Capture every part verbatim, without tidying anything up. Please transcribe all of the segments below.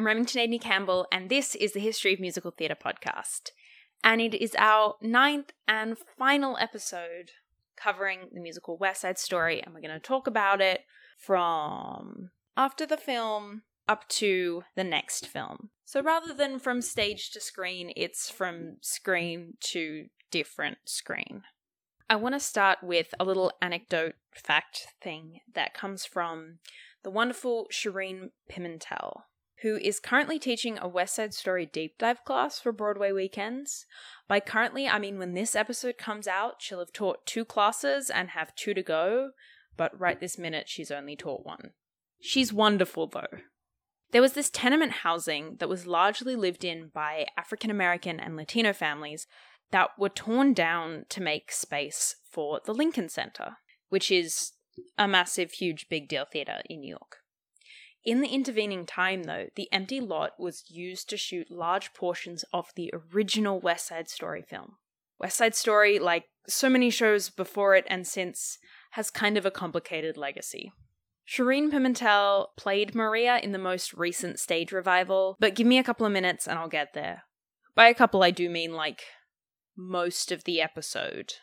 I'm Remington Aidney Campbell, and this is the History of Musical Theatre podcast. And it is our ninth and final episode covering the musical West Side Story, and we're going to talk about it from after the film up to the next film. So rather than from stage to screen, it's from screen to different screen. I want to start with a little anecdote fact thing that comes from the wonderful Shireen Pimentel, who is currently teaching a West Side Story deep dive class for Broadway weekends. By currently, I mean when this episode comes out, she'll have taught two classes and have two to go, but right this minute she's only taught one. She's wonderful though. There was this tenement housing that was largely lived in by African American and Latino families that were torn down to make space for the Lincoln Center, which is a massive, huge, big deal theatre in New York. In the intervening time, though, the empty lot was used to shoot large portions of the original West Side Story film. West Side Story, like so many shows before it and since, has kind of a complicated legacy. Shireen Pimentel played Maria in the most recent stage revival, but give me a couple of minutes and I'll get there. By a couple, I do mean like most of the episode.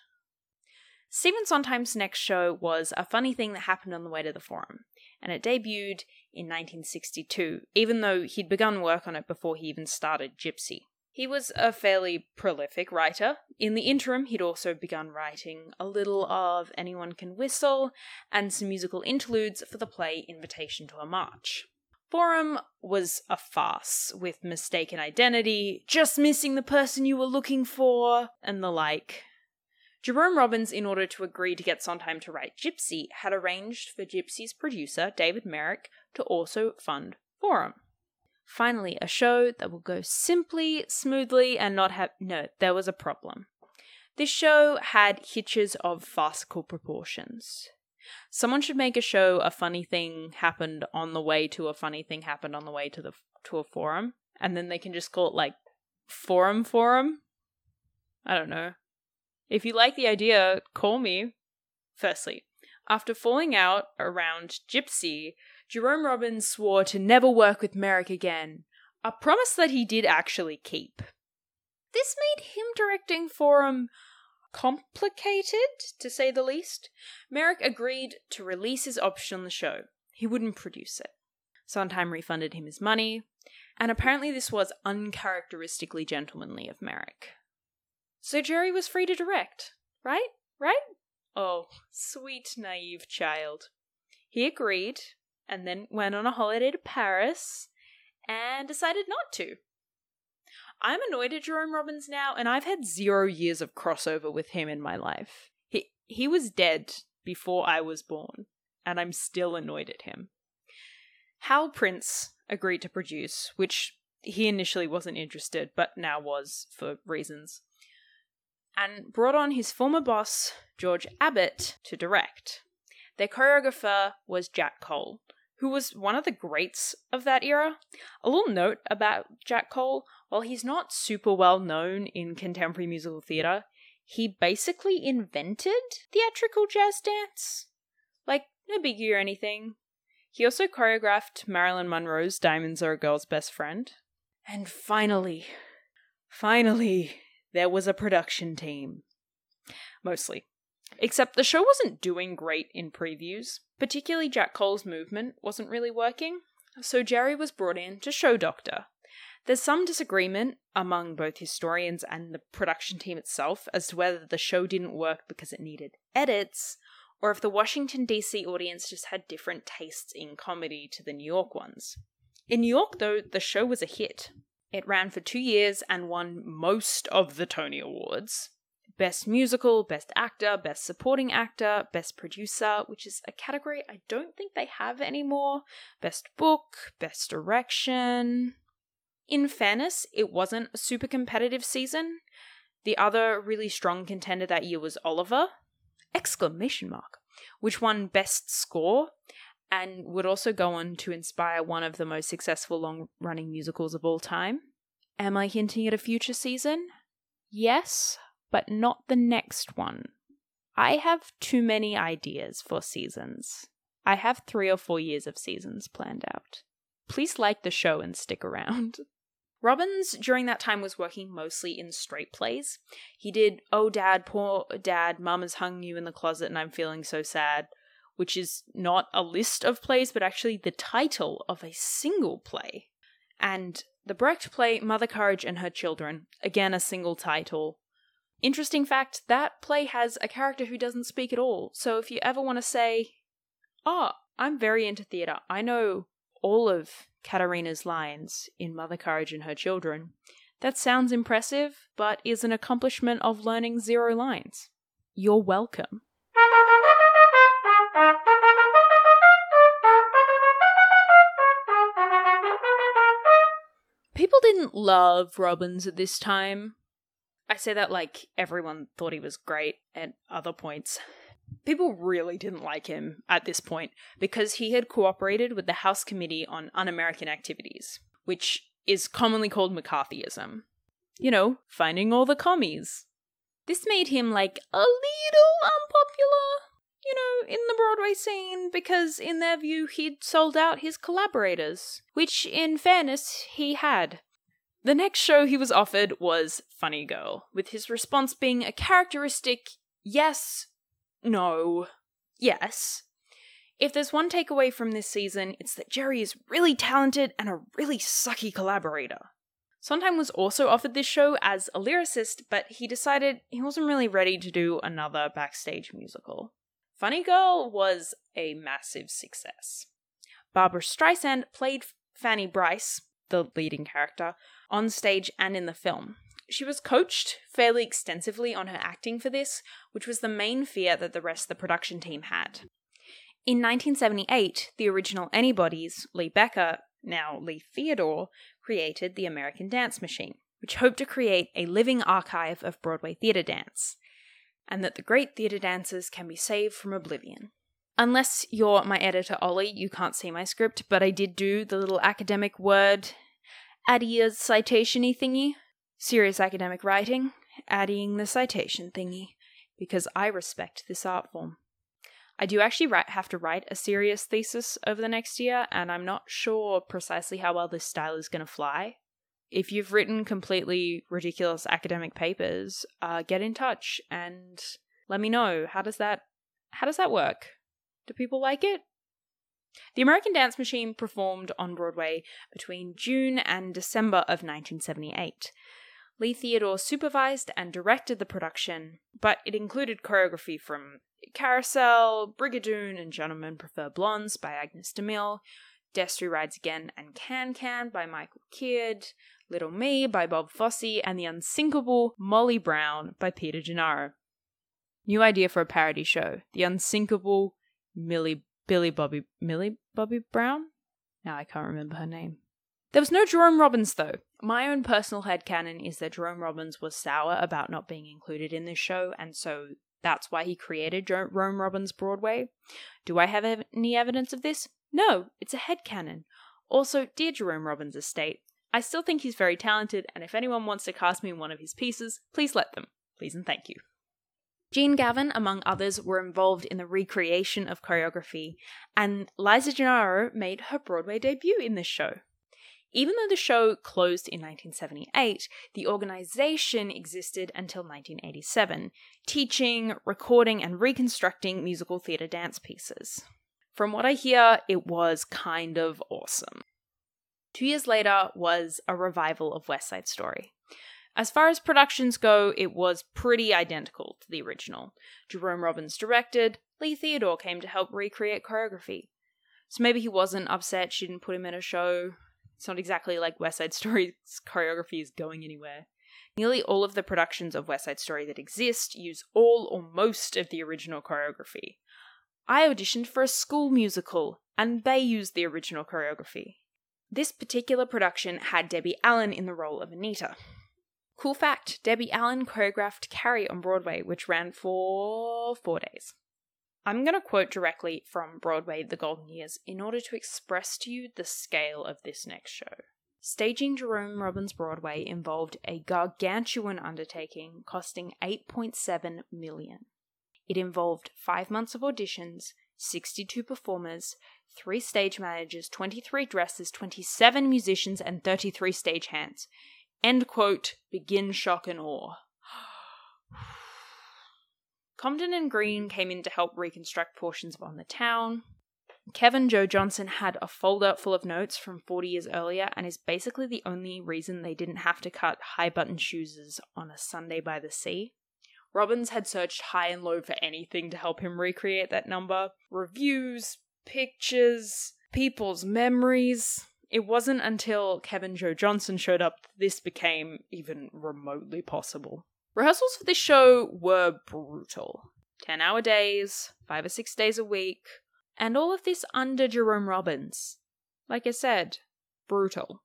Stephen Sondheim's next show was A Funny Thing That Happened on the Way to the Forum, and it debuted in nineteen sixty-two, even though he'd begun work on it before he even started Gypsy. He was a fairly prolific writer. In the interim, he'd also begun writing a little of Anyone Can Whistle and some musical interludes for the play Invitation to a March. Forum was a farce with mistaken identity, just missing the person you were looking for, and the like. Jerome Robbins, in order to agree to get Sondheim to write Gypsy, had arranged for Gypsy's producer, David Merrick, to also fund Forum. Finally, a show that will go simply, smoothly, and not have... No, there was a problem. This show had hitches of farcical proportions. Someone should make a show A Funny Thing Happened on the Way to a Funny Thing Happened on the Way to the to a Forum, and then they can just call it, like, Forum Forum? I don't know. If you like the idea, call me. Firstly, after falling out around Gypsy, Jerome Robbins swore to never work with Merrick again, a promise that he did actually keep. This made him directing Forum complicated, to say the least. Merrick agreed to release his option on the show. He wouldn't produce it. Sondheim refunded him his money, and apparently this was uncharacteristically gentlemanly of Merrick. So Jerry was free to direct, right? Right? Oh, sweet, naive child. He agreed, and then went on a holiday to Paris, and decided not to. I'm annoyed at Jerome Robbins now, and I've had zero years of crossover with him in my life. He he was dead before I was born, and I'm still annoyed at him. Hal Prince agreed to produce, which he initially wasn't interested, but now was for reasons, and brought on his former boss, George Abbott, to direct. Their choreographer was Jack Cole, who was one of the greats of that era. A little note about Jack Cole: while he's not super well known in contemporary musical theatre, he basically invented theatrical jazz dance. Like, no biggie or anything. He also choreographed Marilyn Monroe's Diamonds Are a Girl's Best Friend. And finally, finally... there was a production team. Mostly. Except the show wasn't doing great in previews. Particularly Jack Cole's movement wasn't really working, so Jerry was brought in to show doctor. There's some disagreement among both historians and the production team itself as to whether the show didn't work because it needed edits, or if the Washington D C audience just had different tastes in comedy to the New York ones. In New York, though, the show was a hit. It ran for two years and won most of the Tony Awards. Best Musical, Best Actor, Best Supporting Actor, Best Producer, which is a category I don't think they have anymore. Best Book, Best Direction. In fairness, it wasn't a super competitive season. The other really strong contender that year was Oliver! Exclamation mark! Which won Best Score, and would also go on to inspire one of the most successful long-running musicals of all time. Am I hinting at a future season? Yes, but not the next one. I have too many ideas for seasons. I have three or four years of seasons planned out. please like the show and stick around. Robbins, during that time, was working mostly in straight plays. He did Oh Dad, Poor Dad, Mama's Hung You in the Closet and I'm Feeling So Sad, which is not a list of plays, but actually the title of a single play. And the Brecht play, Mother Courage and Her Children, again a single title. Interesting fact, that play has a character who doesn't speak at all. So if you ever want to say, oh, I'm very into theatre, I know all of Katerina's lines in Mother Courage and Her Children, that sounds impressive, but is an accomplishment of learning zero lines. You're welcome. People didn't love Robbins at this time. I say that like everyone thought he was great at other points. People really didn't like him at this point because he had cooperated with the House Committee on Un-American Activities, which is commonly called McCarthyism. You know, finding all the commies. This made him like a little unpopular, you know, in the Broadway scene because in their view he'd sold out his collaborators, which in fairness he had. The next show he was offered was Funny Girl, with his response being a characteristic yes, no, yes. If there's one takeaway from this season, it's that Jerry is really talented and a really sucky collaborator. Sondheim was also offered this show as a lyricist, but he decided he wasn't really ready to do another backstage musical. Funny Girl was a massive success. Barbra Streisand played Fanny Brice, the leading character, on stage and in the film. She was coached fairly extensively on her acting for this, which was the main fear that the rest of the production team had. In nineteen seventy-eight, the original Anybody's, Lee Becker, now Lee Theodore, created the American Dance Machine, which hoped to create a living archive of Broadway theatre dance, and that the great theatre dancers can be saved from oblivion. Unless you're my editor, Ollie, you can't see my script, but I did do the little academic word addy citation-y thingy. Serious academic writing, adding the citation thingy, because I respect this art form. I do actually write, have to write a serious thesis over the next year, and I'm not sure precisely how well this style is going to fly. If you've written completely ridiculous academic papers, uh, get in touch and let me know. How does that, how does that work? Do people like it? The American Dance Machine performed on Broadway between June and December of nineteen seventy-eight. Lee Theodore supervised and directed the production, but it included choreography from Carousel, Brigadoon and Gentlemen Prefer Blondes by Agnes DeMille, Destry Rides Again and Can Can by Michael Kidd, Little Me by Bob Fosse, and The Unsinkable Molly Brown by Peter Gennaro. New idea for a parody show, The Unsinkable Millie Billy Bobby Millie Bobby Brown? Now I can't remember her name. There was no Jerome Robbins, though. My own personal headcanon is that Jerome Robbins was sour about not being included in this show, and so that's why he created Jerome Robbins Broadway. Do I have ev- any evidence of this? No, it's a headcanon. Also, dear Jerome Robbins' estate, I still think he's very talented, and if anyone wants to cast me in one of his pieces, please let them. Please and thank you. Jean Gavin, among others, were involved in the recreation of choreography, and Liza Gennaro made her Broadway debut in this show. Even though the show closed in nineteen seventy-eight, the organization existed until nineteen eighty-seven, teaching, recording, and reconstructing musical theatre dance pieces. From what I hear, it was kind of awesome. Two years later was a revival of West Side Story. As far as productions go, it was pretty identical to the original. Jerome Robbins directed, Lee Theodore came to help recreate choreography. So maybe he wasn't upset she didn't put him in a show. It's not exactly like West Side Story's choreography is going anywhere. Nearly all of the productions of West Side Story that exist use all or most of the original choreography. I auditioned for a school musical, and they used the original choreography. This particular production had Debbie Allen in the role of Anita. Cool fact, Debbie Allen choreographed Carrie on Broadway, which ran for four days. I'm going to quote directly from Broadway The Golden Years in order to express to you the scale of this next show. Staging Jerome Robbins Broadway involved a gargantuan undertaking costing eight point seven million dollars. It involved five months of auditions, sixty-two performers, three stage managers, twenty-three dressers, twenty-seven musicians, and thirty-three stagehands. End quote. Begin shock and awe. Compton and Green came in to help reconstruct portions of On the Town. Kevin Joe Johnson had a folder full of notes from forty years earlier and is basically the only reason they didn't have to cut High Button Shoes on a Sunday by the Sea. Robbins had searched high and low for anything to help him recreate that number. Reviews, pictures, people's memories. It wasn't until Kevin Joe Johnson showed up that this became even remotely possible. Rehearsals for this show were brutal. ten-hour days, five or six days a week, and all of this under Jerome Robbins. Like I said, brutal.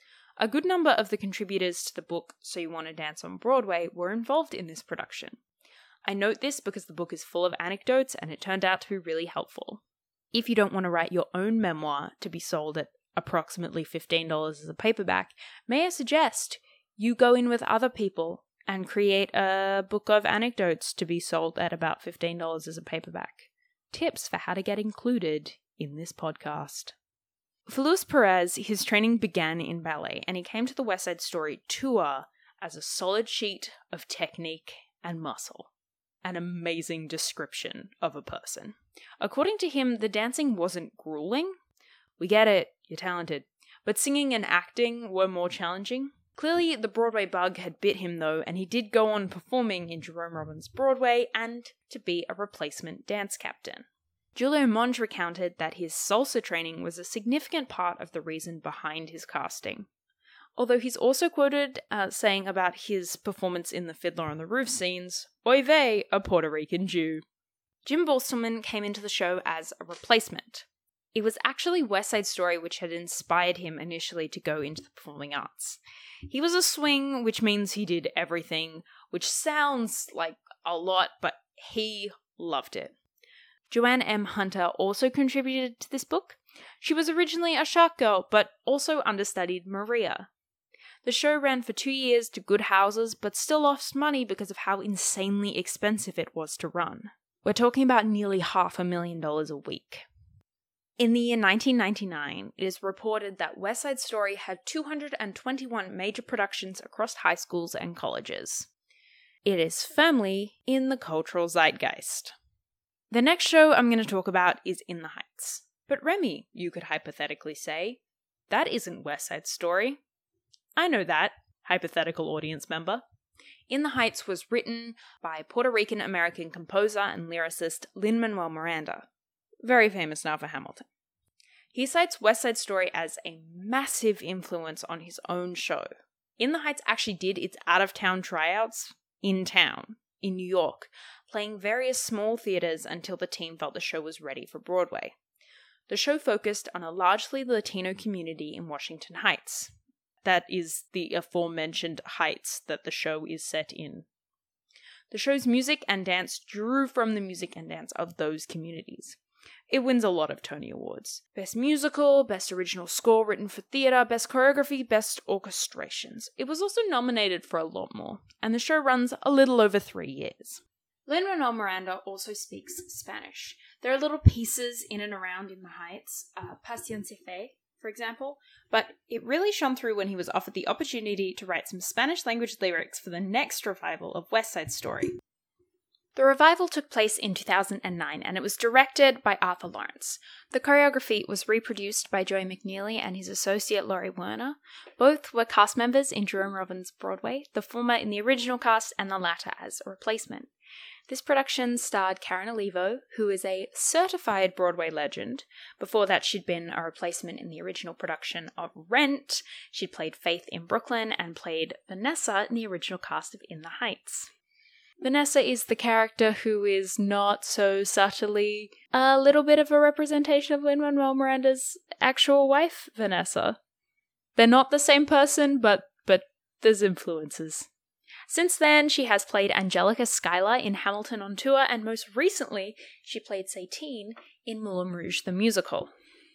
A good number of the contributors to the book So You Want to Dance on Broadway were involved in this production. I note this because the book is full of anecdotes and it turned out to be really helpful. If you don't want to write your own memoir to be sold at approximately fifteen dollars as a paperback, may I suggest you go in with other people and create a book of anecdotes to be sold at about fifteen dollars as a paperback. Tips for how to get included in this podcast. For Luis Perez, his training began in ballet, and he came to the West Side Story tour as a solid sheet of technique and muscle. An amazing description of a person. According to him, the dancing wasn't grueling. We get it, you're talented. But singing and acting were more challenging. Clearly, the Broadway bug had bit him though, and he did go on performing in Jerome Robbins' Broadway and to be a replacement dance captain. Julio Monge recounted that his salsa training was a significant part of the reason behind his casting. Although he's also quoted uh, saying about his performance in the Fiddler on the Roof scenes, "Oy vey, a Puerto Rican Jew." Jim Balstelman came into the show as a replacement. It was actually West Side Story which had inspired him initially to go into the performing arts. He was a swing, which means he did everything, which sounds like a lot, but he loved it. Joanne M. Hunter also contributed to this book. She was originally a shark girl, but also understudied Maria. The show ran for two years to good houses, but still lost money because of how insanely expensive it was to run. We're talking about nearly half a million dollars a week. In the year nineteen ninety-nine, it is reported that West Side Story had two hundred twenty-one major productions across high schools and colleges. It is firmly in the cultural zeitgeist. The next show I'm going to talk about is In the Heights. But Remy, you could hypothetically say, that isn't West Side Story. I know that, hypothetical audience member. In the Heights was written by Puerto Rican-American composer and lyricist Lin-Manuel Miranda, very famous now for Hamilton. He cites West Side Story as a massive influence on his own show. In the Heights actually did its out-of-town tryouts in town, in New York, playing various small theaters until the team felt the show was ready for Broadway. The show focused on a largely Latino community in Washington Heights. That is the aforementioned Heights that the show is set in. The show's music and dance drew from the music and dance of those communities. It wins a lot of Tony Awards. Best Musical, Best Original Score Written for Theatre, Best Choreography, Best Orchestrations. It was also nominated for a lot more, and the show runs a little over three years. Lin-Manuel Miranda also speaks Spanish. There are little pieces in and around In the Heights, uh, Pasión se fe, for example, but it really shone through when he was offered the opportunity to write some Spanish-language lyrics for the next revival of West Side Story. The revival took place in two thousand nine, and it was directed by Arthur Lawrence. The choreography was reproduced by Joey McNeely and his associate Laurie Werner. Both were cast members in Jerome Robbins' Broadway, the former in the original cast and the latter as a replacement. This production starred Karen Olivo, who is a certified Broadway legend. Before that, she'd been a replacement in the original production of Rent. She'd played Faith in Brooklyn and played Vanessa in the original cast of In the Heights. Vanessa is the character who is not so subtly a little bit of a representation of Lin-Manuel Miranda's actual wife, Vanessa. They're not the same person, but but there's influences. Since then, she has played Angelica Schuyler in Hamilton on Tour, and most recently, she played Satine in Moulin Rouge the Musical.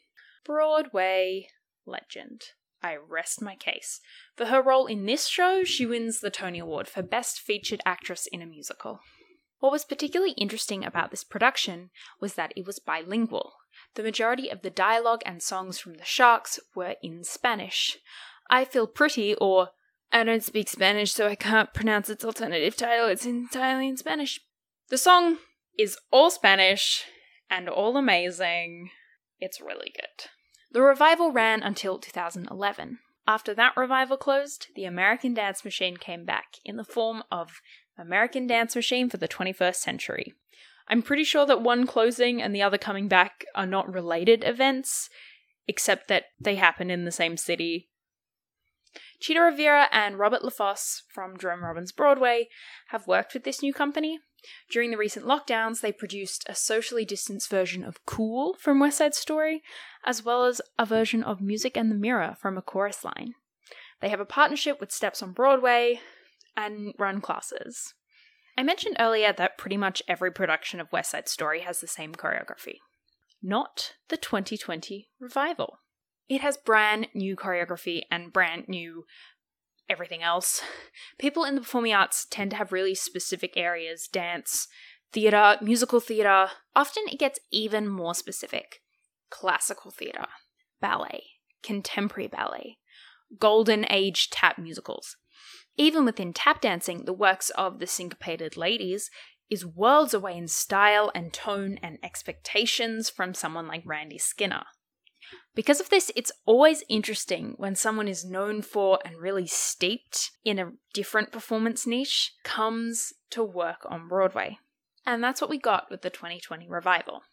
Broadway legend. I rest my case. For her role in this show, she wins the Tony Award for Best Featured Actress in a Musical. What was particularly interesting about this production was that it was bilingual. The majority of the dialogue and songs from the Sharks were in Spanish. I Feel Pretty, or I don't speak Spanish so I can't pronounce its alternative title, it's entirely in Spanish. The song is all Spanish and all amazing. It's really good. The revival ran until two thousand eleven. After that revival closed, the American Dance Machine came back in the form of American Dance Machine for the twenty-first century. I'm pretty sure that one closing and the other coming back are not related events, except that they happen in the same city. Chita Rivera and Robert LaFosse from Jerome Robbins Broadway have worked with this new company. During the recent lockdowns, they produced a socially distanced version of Cool from West Side Story, as well as a version of Music and the Mirror from A Chorus Line. They have a partnership with Steps on Broadway and run classes. I mentioned earlier that pretty much every production of West Side Story has the same choreography. Not the twenty twenty revival. It has brand new choreography and brand new everything else. People in the performing arts tend to have really specific areas: dance, theatre, musical theatre. Often it gets even more specific. Classical theatre, ballet, contemporary ballet, golden age tap musicals. Even within tap dancing, the works of the Syncopated Ladies is worlds away in style and tone and expectations from someone like Randy Skinner. Because of this, it's always interesting when someone is known for and really steeped in a different performance niche comes to work on Broadway. And that's what we got with the twenty twenty revival.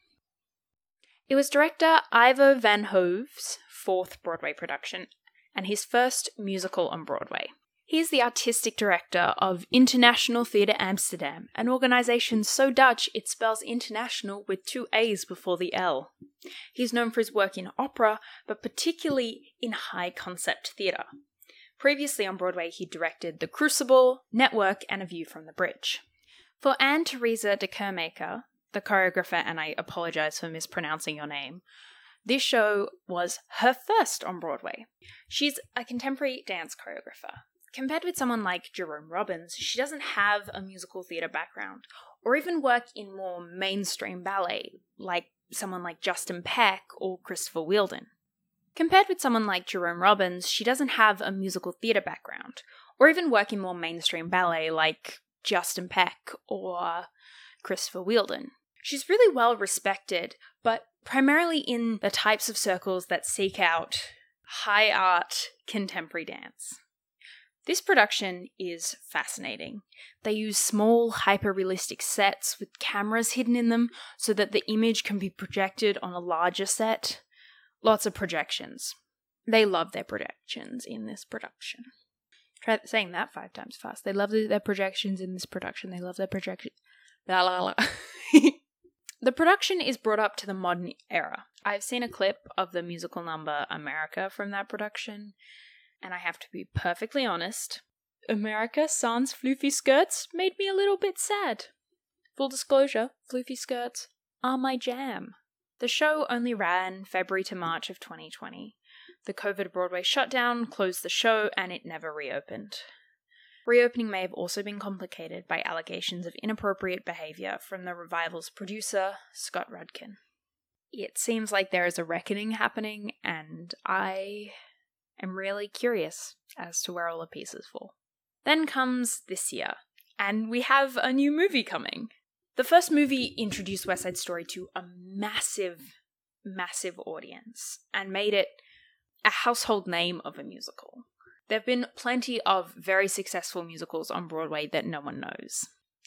It was director Ivo Van Hove's fourth Broadway production and his first musical on Broadway. He is the artistic director of International Theatre Amsterdam, an organisation so Dutch it spells international with two A's before the L. He's known for his work in opera, but particularly in high-concept theatre. Previously on Broadway, he directed The Crucible, Network, and A View from the Bridge. For Anne-Theresa de Kermaker, the choreographer, and I apologise for mispronouncing your name, this show was her first on Broadway. She's a contemporary dance choreographer. Compared with someone like Jerome Robbins, she doesn't have a musical theatre background, or even work in more mainstream ballet, like someone like Justin Peck or Christopher Wheeldon. Compared with someone like Jerome Robbins, she doesn't have a musical theatre background, or even work in more mainstream ballet like Justin Peck or Christopher Wheeldon. She's really well respected, but primarily in the types of circles that seek out high art contemporary dance. This production is fascinating. They use small, hyper-realistic sets with cameras hidden in them so that the image can be projected on a larger set. Lots of projections. They love their projections in this production. Try saying that five times fast. They love their projections in this production. They love their projection. La la la. The production is brought up to the modern era. I've seen a clip of the musical number America from that production, and I have to be perfectly honest, America sans floofy skirts made me a little bit sad. Full disclosure, floofy skirts are my jam. The show only ran February to March of twenty twenty. The COVID Broadway shutdown closed the show and it never reopened. Reopening may have also been complicated by allegations of inappropriate behaviour from the revival's producer, Scott Rudkin. It seems like there is a reckoning happening, and I am really curious as to where all the pieces fall. Then comes this year, and we have a new movie coming. The first movie introduced West Side Story to a massive, massive audience, and made it a household name of a musical. There have been plenty of very successful musicals on Broadway that no one knows.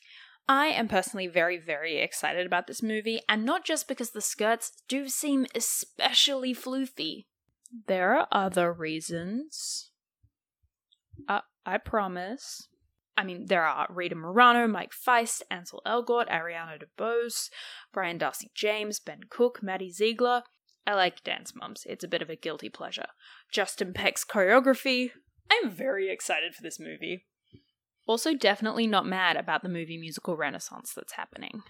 I am personally very, very excited about this movie, and not just because the skirts do seem especially floofy. There are other reasons. Uh, I promise. I mean, there are Rita Morano, Mike Feist, Ansel Elgort, Ariana DeBose, Brian Darcy James, Ben Cook, Maddie Ziegler. I like Dance Moms. It's a bit of a guilty pleasure. Justin Peck's choreography. I'm very excited for this movie. Also definitely not mad about the movie musical renaissance that's happening.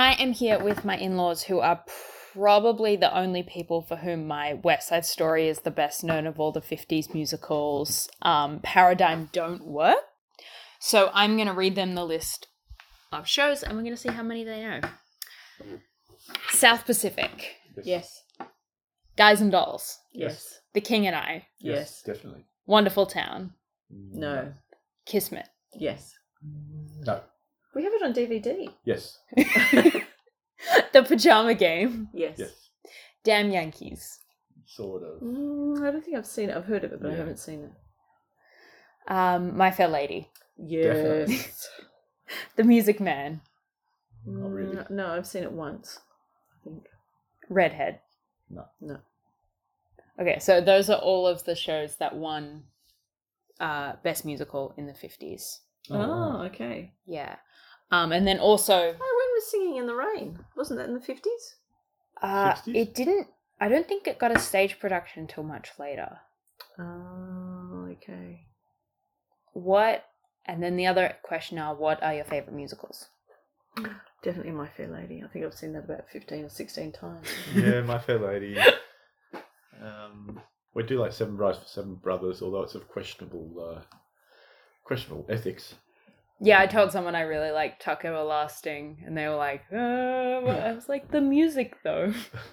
I am here with my in-laws, who are probably the only people for whom my West Side Story is the best known of all the fifties musicals um, paradigm don't work. So I'm going to read them the list of shows, and we're going to see how many they know. South Pacific. Yes. Guys and Dolls. Yes. The King and I. Yes. Definitely. Wonderful Town. No. Kismet. Yes. No. We have it on D V D. Yes. The Pajama Game. Yes. Yes. Damn Yankees. Sort of. Mm, I don't think I've seen it. I've heard of it, but I Yeah. haven't seen it. Um, My Fair Lady. Definitely. Yes. The Music Man. Not really. Mm, no, I've seen it once, I think. Redhead. No. No. Okay, so those are all of the shows that won uh, Best Musical in the fifties. Oh, wow. okay. Yeah. Um, and then also... Oh, when was Singing in the Rain? Wasn't that in the fifties? Uh, sixties? it didn't... I don't think it got a stage production until much later. Oh, okay. What... And then the other question are, what are your favourite musicals? Definitely My Fair Lady. I think I've seen that about fifteen or sixteen times. Yeah, My Fair Lady. Um, we do like Seven Brides for Seven Brothers, although it's of questionable, uh, questionable ethics. Yeah, I told someone I really liked Tuck Everlasting, and they were like, uh, well, I was like, the music, though.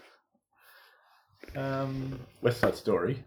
Um, West Side Story.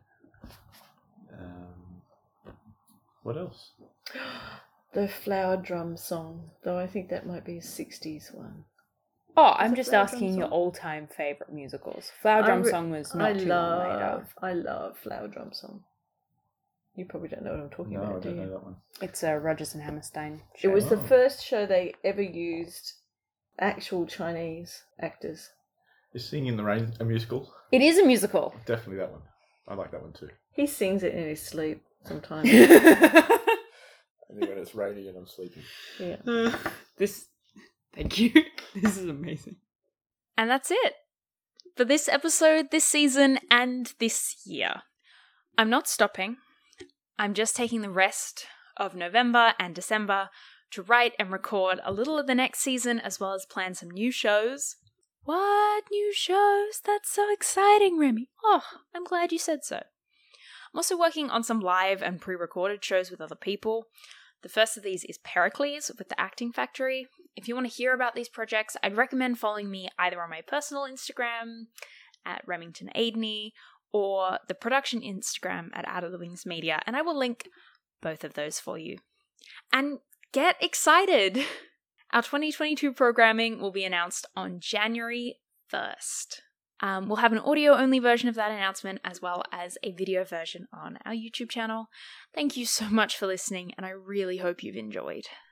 Um, what else? The Flower Drum Song, though I think that might be a sixties one. Oh, I'm it just Flower Drum asking your Song? all-time favourite musicals. Flower I Drum re- Song was not I too love, long later. I love Flower Drum Song. You probably don't know what I'm talking No, I about, do don't you? know that one. It's a Rodgers and Hammerstein It show. was the Oh. first show they ever used actual Chinese actors. Is Singing in the Rain a musical? It is a musical. Definitely that one. I like that one too. He sings it in his sleep sometimes. Only when it's rainy and I'm sleeping. Yeah. This, thank you. This is amazing. And that's it for this episode, this season, and this year. I'm not stopping. I'm just taking the rest of November and December to write and record a little of the next season, as well as plan some new shows. What new shows? That's so exciting, Remy. Oh, I'm glad you said so. I'm also working on some live and pre-recorded shows with other people. The first of these is Pericles with the Acting Factory. If you want to hear about these projects, I'd recommend following me either on my personal Instagram at Remington Aidney or the production Instagram at Out of the Wings Media, and I will link both of those for you. And get excited! Our twenty twenty-two programming will be announced on January first. Um, we'll have an audio-only version of that announcement, as well as a video version on our YouTube channel. Thank you so much for listening, and I really hope you've enjoyed.